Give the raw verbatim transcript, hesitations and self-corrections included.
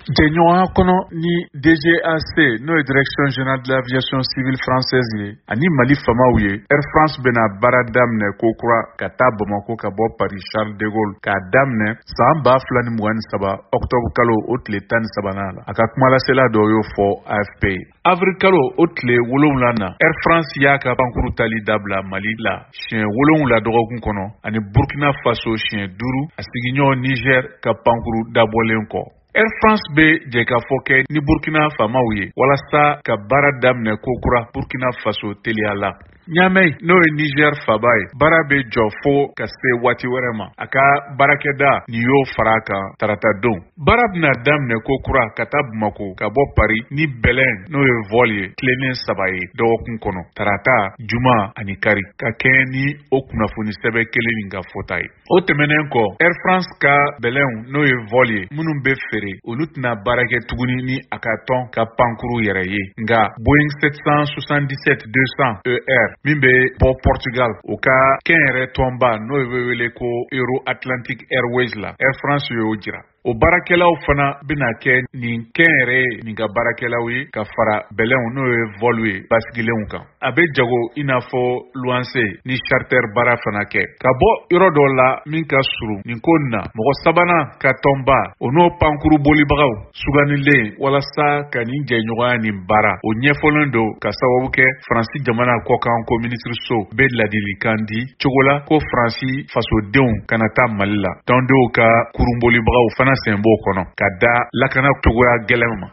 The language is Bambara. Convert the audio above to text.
jɛɲɔgɔnya kɔnɔ ni D G A C n'o ye Direction Générale de l'Aviation Civile Française ye ani Mali famaw ye Air France bena baara daminɛ kokura ka taa Bamako ka bɔ Paris Charles de Gaulle k'a daminɛ san ba fila ni mugan ni saba octobre kalo o tile tan ni sabanan la. A ka kumalasela dɔ y'o fɔ A F P ye. Avril kalo o tile wolonwula na Air France y'a ka pankuru tali dabila Mali la siɲɛ wolonwula dɔgɔkun kɔnɔ ani Burkina Faso siɲɛ duuru a sigiɲɔgɔn Niger ka pankuru dabɔlen kɔ. Air France be jɛkafɔ kɛ ni Burkina famaw ye walasa ka baara daminɛ kokura Burkina Faso teliya la. Ɲamɛ n'o ye Niger faba ye baara be jɔ fo ka se waati wɛrɛ ma. A ka baarakɛda nin y'o fara kan tarata don. Baara bena daminɛ kokura ka taa Bamako ka bɔ Paris ni Bɛlɛn n'o ye vol ye tilenin saba ye dɔgɔkun kɔnɔ tarata juma ani kari ka kɛɲɛ ni o kunnafoni sɛbɛ kelen nin ka fɔta ye. O tɛmɛnen kɔ Air France ka Bɛlɛn n'o ye vol ye minnu be feere olu tɛna baara kɛ tuguni ni a ka tɔn ka pankuru yɛrɛ ye. Nga Boeing sept cent soixante-dix-sept deux cents E R min be bɔ Portugal o ka kɛnyɛrɛ tɔnba n'o be wele ko Euro Atlantic Airways la Air France y'o jira. O baarakɛlaw fana bena kɛ nin kɛnyɛrɛ nin ka baarakɛlaw ye ka fara Bɛlɛnw n'o ye vol ye basigilenw kan. A be jago i n'a fɔ luwanse ni charter baara fana kɛ. Ka bɔ yɔrɔ dɔ la min ka surun nin ko na mɔgɔ sabanan ka tɔnba o n'o pankuru bolibagaw suganilen walasa ka nin jɛɲɔgɔnya nin baara o ɲɛfɔlen do ka sababu kɛ Faransi jamana kɔkan ko minisiriso be ladilikan di cogo la ko Faransi fasodenw kana taa Mali la. Tɔndenw ka kurun bolibagaw fana sen b'o kɔnɔ ka da lakana cogoya gɛlɛn ma.